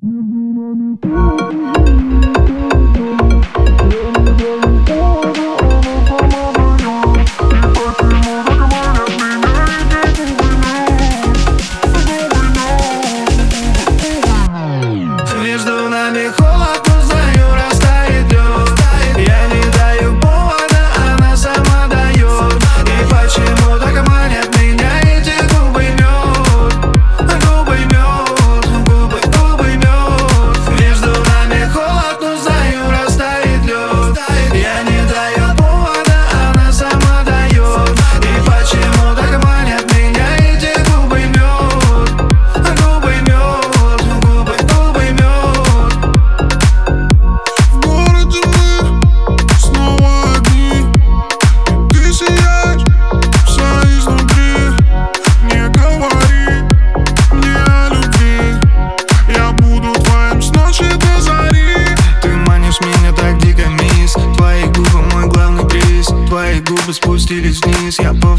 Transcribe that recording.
Между нами холод, но знаю, растает лед. Я не даю повода, она сама дает. И почему так манят меня эти губы мед? Губы мед, губы мед. Между нами холод, но знаю, растает лед. Я не даю повода, она сама дает. И почему так манят меня эти губы мед? Губы мед, губы мед. В городе мы снова одни, и ты сияешь вся изнутри. Не говори мне о любви, я буду твоим с ночи до зари. Ты манишь меня так дико, мисс. Твои губы мой главный приз. Твои губы спустились вниз. Я